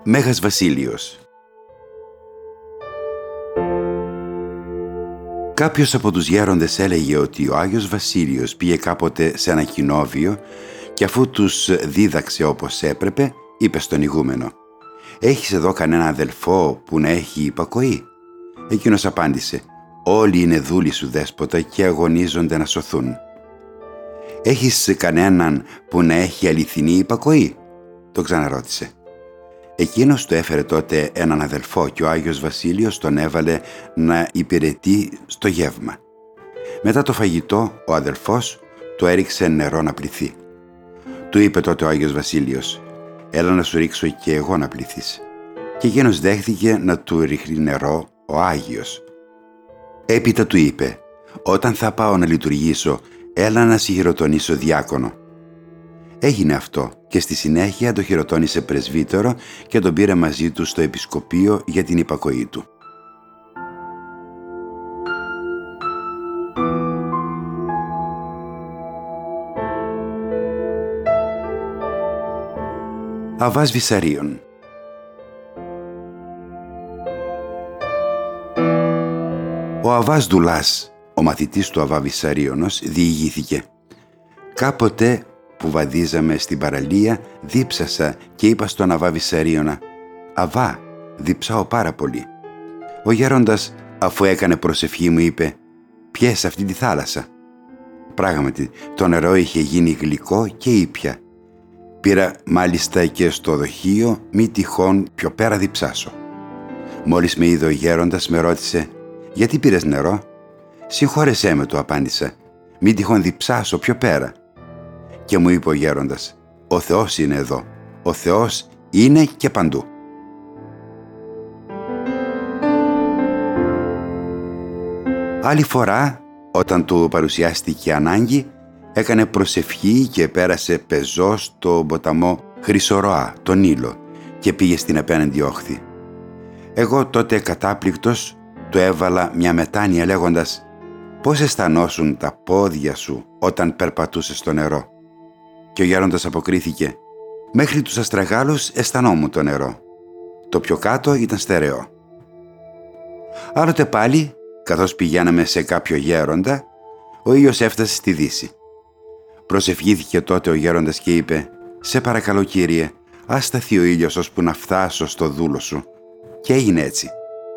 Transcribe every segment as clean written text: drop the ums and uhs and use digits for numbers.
Μέγας Βασίλειος. Κάποιος από τους γέροντες έλεγε ότι ο Άγιος Βασίλειος πήγε κάποτε σε ένα κοινόβιο και αφού τους δίδαξε όπως έπρεπε, είπε στον ηγούμενο: «Έχεις εδώ κανένα αδελφό που να έχει υπακοή?» Εκείνος απάντησε: «Όλοι είναι δούλοι σου, δέσποτα, και αγωνίζονται να σωθούν». «Έχεις κανέναν που να έχει αληθινή υπακοή?» τον ξαναρώτησε. Εκείνος του έφερε τότε έναν αδελφό και ο Άγιος Βασίλειος τον έβαλε να υπηρετεί στο γεύμα. Μετά το φαγητό ο αδελφός του έριξε νερό να πληθεί. Του είπε τότε ο Άγιος Βασίλειος: «Έλα να σου ρίξω και εγώ να πληθείς». Και εκείνος δέχθηκε να του ρίχνει νερό ο Άγιος. Έπειτα του είπε: «Όταν θα πάω να λειτουργήσω, έλα να σε χειροτονήσω διάκονο». Έγινε αυτό και στη συνέχεια το χειροτώνησε πρεσβύτερο και τον πήρε μαζί του στο επισκοπείο για την υπακοή του. Αββάς Βυσαρίων. Ο Αββάς Δουλάς, ο μαθητής του Αββά Βυσαρίωνος, διηγήθηκε: «Κάποτε που βαδίζαμε στην παραλία, δίψασα και είπα στον Αββά Βυσαρίωνα: «Αββά, διψάω πάρα πολύ». Ο γέροντας, αφού έκανε προσευχή, μου είπε: «Πιες αυτή τη θάλασσα». Πράγματι, το νερό είχε γίνει γλυκό και ήπια. Πήρα μάλιστα και στο δοχείο, μη τυχόν πιο πέρα διψάσω. Μόλις με είδε ο γέροντας, με ρώτησε: «Γιατί πήρες νερό?» «Συγχώρεσέ με», του απάντησα, «μη τυχόν διψάσω πιο πέρα». Και μου είπε ο γέροντας: «Ο Θεός είναι εδώ. Ο Θεός είναι και παντού». Άλλη φορά, όταν του παρουσιάστηκε ανάγκη, έκανε προσευχή και πέρασε πεζός στο ποταμό Χρυσοροά, τον Νείλο, και πήγε στην απέναντι όχθη. Εγώ τότε κατάπληκτος του έβαλα μια μετάνοια λέγοντας: «Πώς αισθανόσουν τα πόδια σου όταν περπατούσες στο νερό?» Και ο γέροντας αποκρίθηκε: «Μέχρι τους αστραγάλους αισθανόμουν το νερό. Το πιο κάτω ήταν στερεό». Άλλοτε πάλι, καθώς πηγαίναμε σε κάποιο γέροντα, ο ήλιος έφτασε στη δύση. Προσευχήθηκε τότε ο γέροντας και είπε: «Σε παρακαλώ, Κύριε, ας σταθεί ο ήλιος ώσπου να φτάσω στο δούλο σου». Και έγινε έτσι.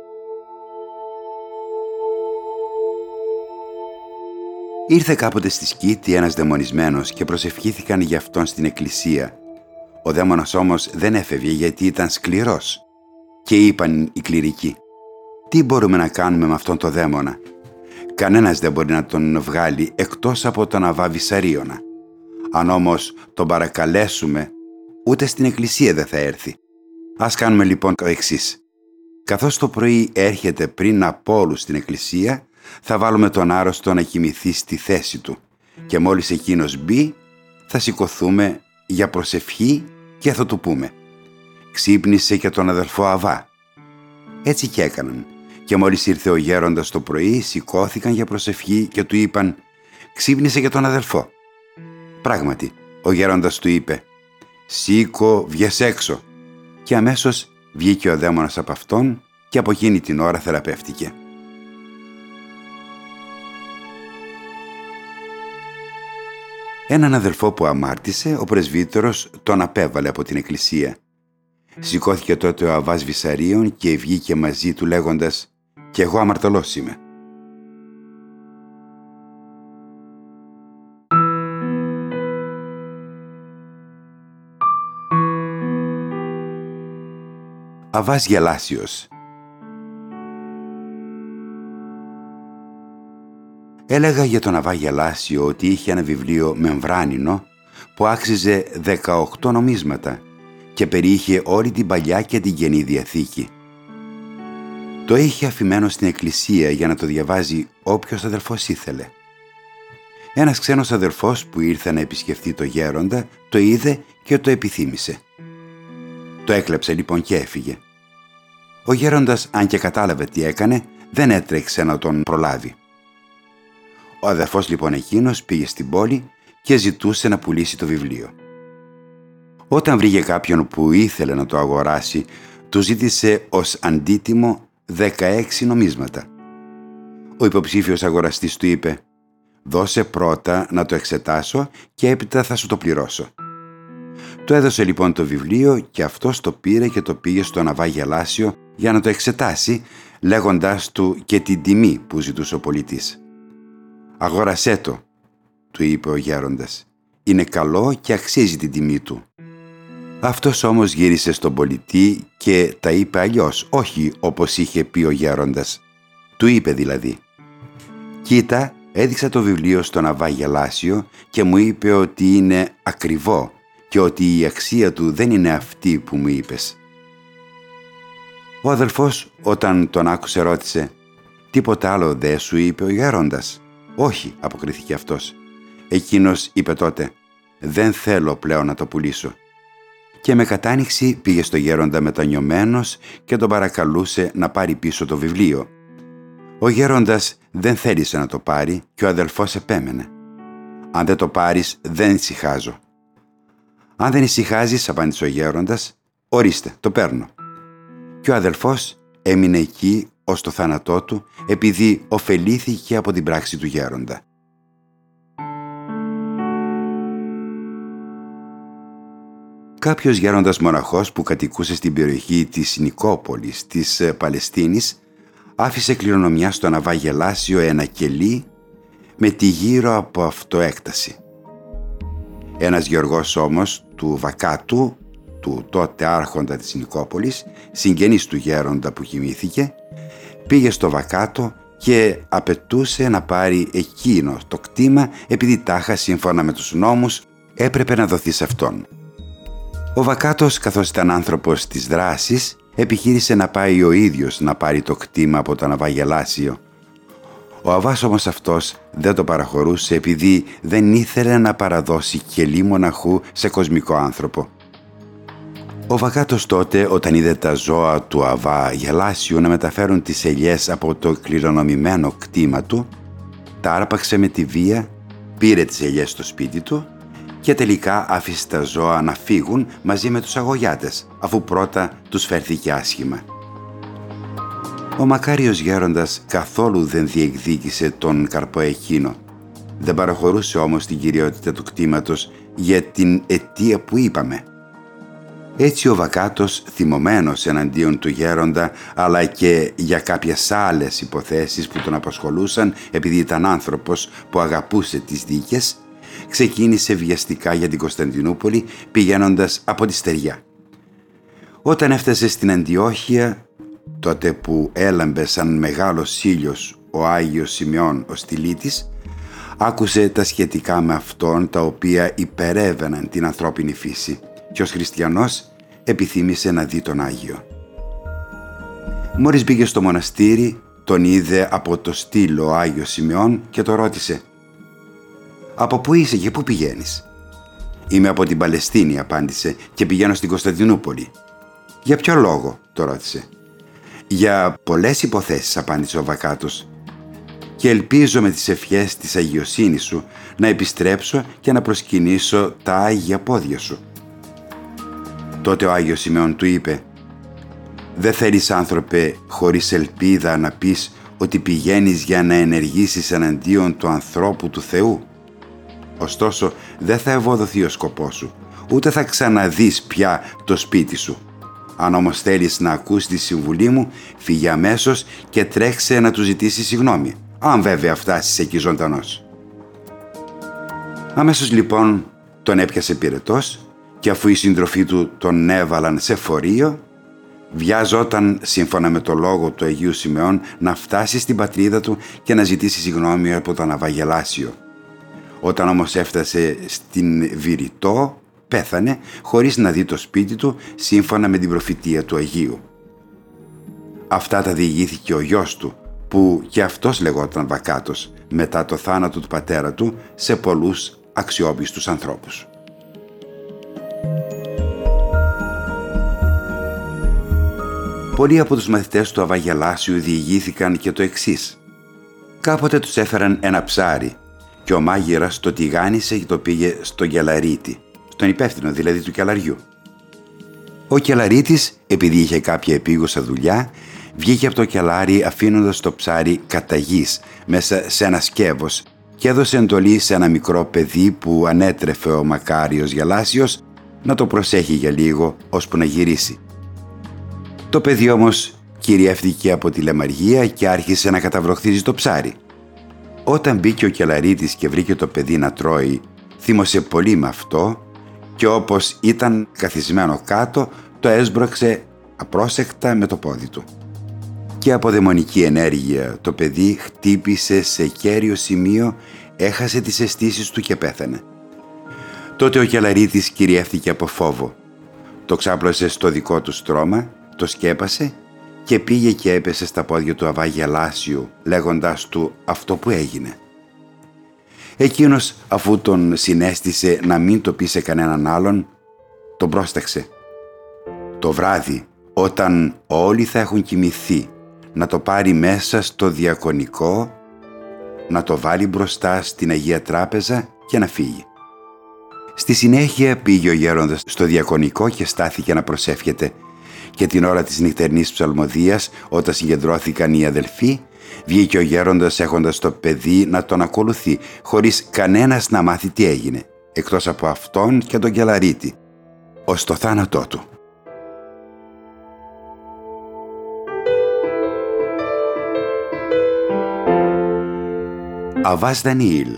Ήρθε κάποτε στη Σκήτη ένας δαιμονισμένος και προσευχήθηκαν για αυτόν στην εκκλησία. Ο δαίμονας όμως δεν έφευγε γιατί ήταν σκληρός. Και είπαν οι κληρικοί: «Τι μπορούμε να κάνουμε με αυτόν τον δαίμονα? Κανένας δεν μπορεί να τον βγάλει εκτός από τον Αββά Βυσαρίωνα. Αν όμως τον παρακαλέσουμε, ούτε στην εκκλησία δεν θα έρθει. Ας κάνουμε λοιπόν το εξής. Καθώς το πρωί έρχεται πριν από όλους στην εκκλησία, θα βάλουμε τον άρρωστο να κοιμηθεί στη θέση του και μόλις εκείνος μπει, θα σηκωθούμε για προσευχή και θα του πούμε: «Ξύπνησε και τον αδελφό Αββά». Έτσι και έκαναν, και μόλις ήρθε ο γέροντας το πρωί, σηκώθηκαν για προσευχή και του είπαν: «Ξύπνησε και τον αδελφό». Πράγματι, ο γέροντας του είπε: «Σήκω, βγες έξω». Και αμέσως βγήκε ο δαίμονας από αυτόν και από εκείνη την ώρα θεραπεύτηκε. Έναν αδελφό που αμάρτησε, ο πρεσβύτερος τον απέβαλε από την εκκλησία. Σηκώθηκε τότε ο Αββάς Βυσαρίων και βγήκε μαζί του λέγοντας: «Κι εγώ αμαρτωλός είμαι». Αββάς Γελάσιος. Έλεγα για τον Αββά Γελάσιο ότι είχε ένα βιβλίο μεμβράνινο που άξιζε 18 νομίσματα και περιείχε όλη την Παλιά και την Καινή Διαθήκη. Το είχε αφημένο στην εκκλησία για να το διαβάζει όποιος αδελφός ήθελε. Ένας ξένος αδελφός που ήρθε να επισκεφτεί το γέροντα το είδε και το επιθύμησε. Το έκλεψε λοιπόν και έφυγε. Ο γέροντας, αν και κατάλαβε τι έκανε, δεν έτρεξε να τον προλάβει. Ο αδελφός λοιπόν εκείνος πήγε στην πόλη και ζητούσε να πουλήσει το βιβλίο. Όταν βρήκε κάποιον που ήθελε να το αγοράσει, του ζήτησε ως αντίτιμο 16 νομίσματα. Ο υποψήφιος αγοραστής του είπε: «Δώσε πρώτα να το εξετάσω και έπειτα θα σου το πληρώσω». Του έδωσε λοιπόν το βιβλίο και αυτός το πήρε και το πήγε στο Ναβά Γελάσιο για να το εξετάσει, λέγοντάς του και την τιμή που ζητούσε ο πολιτής. «Αγόρασέ το», του είπε ο γέροντας. «Είναι καλό και αξίζει την τιμή του». Αυτός όμως γύρισε στον πολιτή και τα είπε αλλιώς, όχι όπως είχε πει ο γέροντας. Του είπε δηλαδή: «Κοίτα, έδειξα το βιβλίο στο Ναβά Γελάσιο και μου είπε ότι είναι ακριβό και ότι η αξία του δεν είναι αυτή που μου είπες». Ο αδελφός όταν τον άκουσε ρώτησε: «Τίποτα άλλο δεν σου είπε ο γέροντας?» «Όχι», αποκρίθηκε αυτός. Εκείνος είπε τότε: «Δεν θέλω πλέον να το πουλήσω». Και με κατάνοιξη πήγε στο γέροντα μετανιωμένος και τον παρακαλούσε να πάρει πίσω το βιβλίο. Ο γέροντας δεν θέλησε να το πάρει και ο αδελφός επέμενε. «Αν δεν το πάρεις, δεν ησυχάζω». «Αν δεν ησυχάζεις», απάντησε ο γέροντας, «ορίστε, το παίρνω». Και ο αδελφός έμεινε εκεί ως το θάνατό του, επειδή ωφελήθηκε από την πράξη του γέροντα. Κάποιος γέροντας μοναχός που κατοικούσε στην περιοχή της Νικόπολης της Παλαιστίνης άφησε κληρονομιά στο Ναβά Γελάσιο ένα κελί με τη γύρω από αυτό έκταση. Ένας γεωργός όμως του Βακάτου, του τότε άρχοντα της Νικόπολης, συγγενής του γέροντα που κοιμήθηκε, πήγε στο Βακάτο και απαιτούσε να πάρει εκείνο το κτήμα, επειδή τάχα σύμφωνα με τους νόμους έπρεπε να δοθεί σε αυτόν. Ο Βακάτος, καθώς ήταν άνθρωπος της δράσης, επιχείρησε να πάει ο ίδιος να πάρει το κτήμα από το Ναβά Γελάσιο. Ο Αβάς όμως αυτός δεν το παραχωρούσε, επειδή δεν ήθελε να παραδώσει κελί μοναχού σε κοσμικό άνθρωπο. Ο Βακάτος τότε, όταν είδε τα ζώα του Αβά Γελάσιου να μεταφέρουν τις ελιές από το κληρονομημένο κτήμα του, τα άρπαξε με τη βία, πήρε τις ελιές στο σπίτι του και τελικά άφησε τα ζώα να φύγουν μαζί με τους αγωγιάτες, αφού πρώτα τους φέρθηκε άσχημα. Ο μακάριος γέροντας καθόλου δεν διεκδίκησε τον καρπό εκείνο. Δεν παραχωρούσε όμως την κυριότητα του κτήματος για την αιτία που είπαμε. Έτσι ο Βακάτος, θυμωμένος εναντίον του γέροντα, αλλά και για κάποιες άλλες υποθέσεις που τον απασχολούσαν επειδή ήταν άνθρωπος που αγαπούσε τις δίκες, ξεκίνησε βιαστικά για την Κωνσταντινούπολη πηγαίνοντας από τη στεριά. Όταν έφτασε στην Αντιόχεια, τότε που έλαμπε σαν μεγάλος ήλιος ο Άγιος Σημειών ο Στυλίτης, άκουσε τα σχετικά με αυτόν τα οποία υπερέβαιναν την ανθρώπινη φύση και ως χριστιανός επιθύμησε να δει τον Άγιο. Μόλις μπήκε στο μοναστήρι, τον είδε από το στήλο ο Άγιος Σημειών και το ρώτησε: «Από πού είσαι και πού πηγαίνεις?» «Είμαι από την Παλαιστίνη», απάντησε, «και πηγαίνω στην Κωνσταντινούπολη». «Για ποιο λόγο?» το ρώτησε. «Για πολλές υποθέσεις», απάντησε ο Βακάτος, «και ελπίζω με τις ευχές της αγιοσύνης σου να επιστρέψω και να προσκυνήσω τα άγια πόδια σου». Τότε ο Άγιος Σημειών του είπε: «Δεν θέλεις, άνθρωπε, χωρίς ελπίδα να πεις ότι πηγαίνεις για να ενεργήσεις εναντίον του ανθρώπου του Θεού? Ωστόσο δεν θα ευοδοθεί ο σκοπός σου, ούτε θα ξαναδείς πια το σπίτι σου. Αν όμως θέλεις να ακούσεις τη συμβουλή μου, φύγε αμέσως και τρέξε να του ζητήσεις συγγνώμη, αν βέβαια φτάσεις εκεί ζωντανός». Αμέσως λοιπόν τον έπιασε πυρετός και αφού οι σύντροφοί του τον έβαλαν σε φορείο, βιάζονταν σύμφωνα με το λόγο του Αγίου Σημεών να φτάσει στην πατρίδα του και να ζητήσει συγγνώμη από τον Ναβά Γελάσιο. Όταν όμως έφτασε στην Βηρητό, πέθανε χωρίς να δει το σπίτι του σύμφωνα με την προφητεία του Αγίου. Αυτά τα διηγήθηκε ο γιος του, που και αυτός λεγόταν Βακάτος, μετά το θάνατο του πατέρα του, σε πολλούς αξιόπιστους ανθρώπους. Πολλοί από τους μαθητές του Αβά Γελάσιου διηγήθηκαν και το εξής. Κάποτε τους έφεραν ένα ψάρι και ο μάγειρας το τηγάνισε και το πήγε στο Γελαρίτη, τον υπεύθυνο δηλαδή του κελαριού. Ο κελαρίτης, επειδή είχε κάποια επίγουσα δουλειά, βγήκε από το κελάρι αφήνοντας το ψάρι κατά γης μέσα σε ένα σκεύος και έδωσε εντολή σε ένα μικρό παιδί που ανέτρεφε ο μακάριος Γελάσιος να το προσέχει για λίγο ώσπου να γυρίσει. Το παιδί όμως κυριεύτηκε από τη λεμαργία και άρχισε να καταβροχθίζει το ψάρι. Όταν μπήκε ο κελαρίτης και βρήκε το παιδί να τρώει, θύμωσε πολύ με αυτό και όπως ήταν καθισμένο κάτω, το έσπρωξε απρόσεκτα με το πόδι του. Και από δαιμονική ενέργεια το παιδί χτύπησε σε κέριο σημείο, έχασε τις αισθήσεις του και πέθανε. Τότε ο κελαρίτης κυριεύτηκε από φόβο. Το ξάπλωσε στο δικό του στρώμα, το σκέπασε και πήγε και έπεσε στα πόδια του Αβά Γελάσιου, λέγοντας του αυτό που έγινε. Εκείνος, αφού τον συνέστησε να μην το πει σε κανέναν άλλον, τον πρόσταξε. Το βράδυ, όταν όλοι θα έχουν κοιμηθεί, να το πάρει μέσα στο διακονικό, να το βάλει μπροστά στην Αγία Τράπεζα και να φύγει. Στη συνέχεια πήγε ο γέροντας στο διακονικό και στάθηκε να προσεύχεται. Και την ώρα της νυχτερινής ψαλμοδίας, όταν συγκεντρώθηκαν οι αδελφοί, βγήκε ο γέροντας έχοντας το παιδί να τον ακολουθεί, χωρίς κανένας να μάθει τι έγινε, εκτός από αυτόν και τον κελαρίτη, ως το θάνατό του. Αββάς Δανιήλ.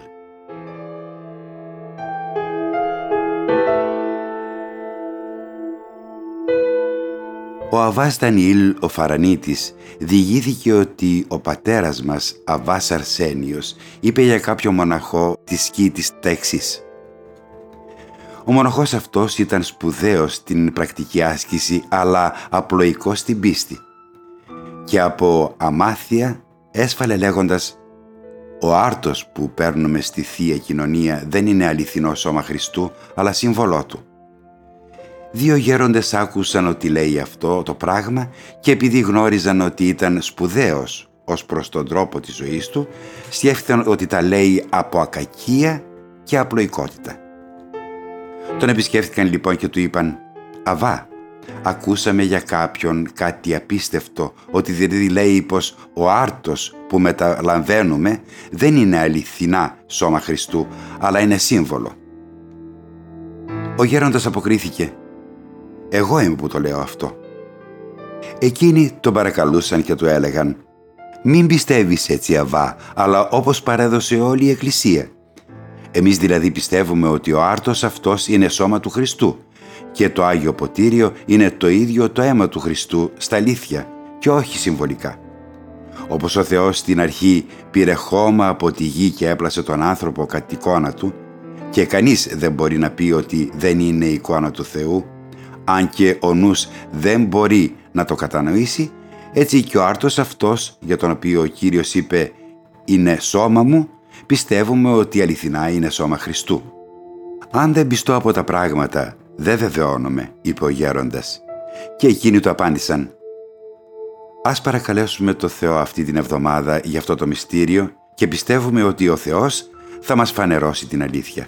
Ο Αββάς Δανιήλ ο Φαρανίτης διηγήθηκε ότι ο πατέρας μας, Αββάς Αρσένιος, είπε για κάποιο μοναχό της Σκήτης τα εξής. Ο μοναχός αυτός ήταν σπουδαίος στην πρακτική άσκηση, αλλά απλοϊκός στην πίστη. Και από αμάθεια έσφαλε λέγοντας «Ο άρτος που παίρνουμε στη Θεία Κοινωνία δεν είναι αληθινό σώμα Χριστού, αλλά σύμβολό του». Δύο γέροντες άκουσαν ότι λέει αυτό το πράγμα και επειδή γνώριζαν ότι ήταν σπουδαίος ως προς τον τρόπο της ζωής του, σκέφτηκαν ότι τα λέει από ακακία και απλοϊκότητα. Τον επισκέφθηκαν λοιπόν και του είπαν «Αβά, ακούσαμε για κάποιον κάτι απίστευτο, ότι δηλαδή λέει πως ο άρτος που μεταλαμβάνουμε δεν είναι αληθινά σώμα Χριστού, αλλά είναι σύμβολο». Ο γέροντας αποκρίθηκε «Εγώ είμαι που το λέω αυτό». Εκείνοι τον παρακαλούσαν και του έλεγαν «Μην πιστεύεις έτσι, Αβά, αλλά όπως παρέδωσε όλη η Εκκλησία. Εμείς δηλαδή πιστεύουμε ότι ο άρτος αυτός είναι σώμα του Χριστού και το Άγιο Ποτήριο είναι το ίδιο το αίμα του Χριστού στα αλήθεια και όχι συμβολικά. Όπως ο Θεός στην αρχή πήρε χώμα από τη γη και έπλασε τον άνθρωπο κατ' εικόνα του και κανείς δεν μπορεί να πει ότι δεν είναι η εικόνα του Θεού, αν και ο νους δεν μπορεί να το κατανοήσει, έτσι και ο άρτος αυτός για τον οποίο ο Κύριος είπε «Είναι σώμα μου», πιστεύουμε ότι αληθινά είναι σώμα Χριστού. «Αν δεν πιστώ από τα πράγματα, δεν βεβαιώνομαι», είπε ο γέροντας. Και εκείνοι του απάντησαν «Ας παρακαλέσουμε το Θεό αυτή την εβδομάδα για αυτό το μυστήριο και πιστεύουμε ότι ο Θεός θα μας φανερώσει την αλήθεια».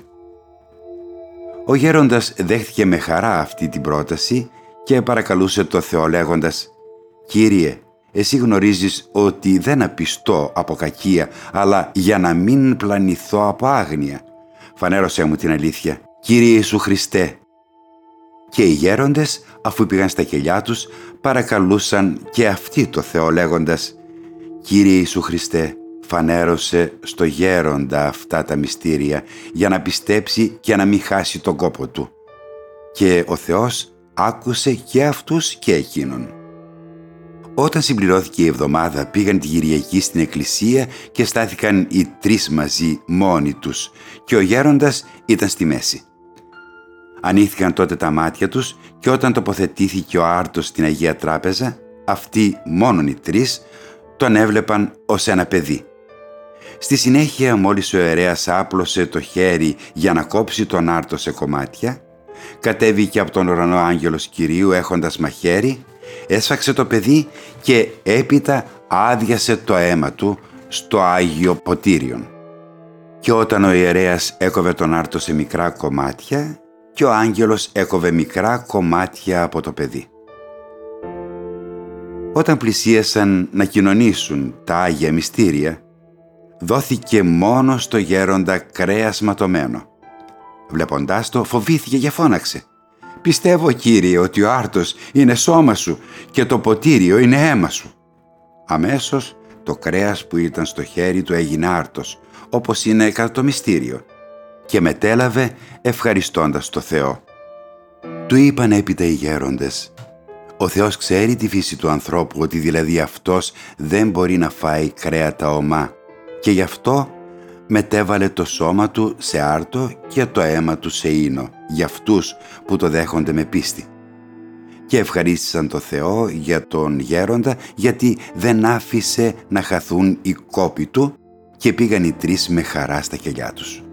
Ο γέροντας δέχτηκε με χαρά αυτή την πρόταση και παρακαλούσε το Θεό λέγοντας «Κύριε, εσύ γνωρίζεις ότι δεν απιστώ από κακία, αλλά για να μην πλανηθώ από άγνοια. Φανέρωσέ μου την αλήθεια, Κύριε Ιησού Χριστέ». Και οι γέροντες, αφού πήγαν στα κελιά τους, παρακαλούσαν και αυτοί το Θεό λέγοντας «Κύριε Ιησού Χριστέ, φανέρωσε στο γέροντα αυτά τα μυστήρια για να πιστέψει και να μην χάσει τον κόπο του». Και ο Θεός άκουσε και αυτούς και εκείνον. Όταν συμπληρώθηκε η εβδομάδα, πήγαν τη Κυριακή στην εκκλησία και στάθηκαν οι τρεις μαζί μόνοι τους και ο γέροντας ήταν στη μέση. Ανοίχθηκαν τότε τα μάτια τους και όταν τοποθετήθηκε ο άρτος στην Αγία Τράπεζα, αυτοί μόνον οι τρεις τον έβλεπαν ως ένα παιδί. Στη συνέχεια, μόλις ο ιερέας άπλωσε το χέρι για να κόψει τον άρτο σε κομμάτια, κατέβηκε από τον ουρανό άγγελος Κυρίου έχοντας μαχαίρι, έσφαξε το παιδί και έπειτα άδειασε το αίμα του στο Άγιο Ποτήριον. Και όταν ο ιερέας έκοβε τον άρτο σε μικρά κομμάτια, και ο άγγελος έκοβε μικρά κομμάτια από το παιδί. Όταν πλησίασαν να κοινωνήσουν τα Άγια Μυστήρια, δόθηκε μόνο στο γέροντα κρέας ματωμένο. Βλέποντάς το, φοβήθηκε και φώναξε: «Πιστεύω, Κύριε, ότι ο άρτος είναι σώμα σου και το ποτήριο είναι αίμα σου». Αμέσως το κρέας που ήταν στο χέρι του έγινε άρτος, όπως είναι κατά το μυστήριο, και μετέλαβε ευχαριστώντας το Θεό. Του είπαν έπειτα οι γέροντες: «Ο Θεός ξέρει τη φύση του ανθρώπου, ότι δηλαδή αυτός δεν μπορεί να φάει κρέατα ομά, και γι' αυτό μετέβαλε το σώμα του σε άρτο και το αίμα του σε ίνο για αυτούς που το δέχονται με πίστη». Και ευχαρίστησαν το Θεό για τον γέροντα, γιατί δεν άφησε να χαθούν οι κόποι του, και πήγαν οι τρεις με χαρά στα κελιά τους.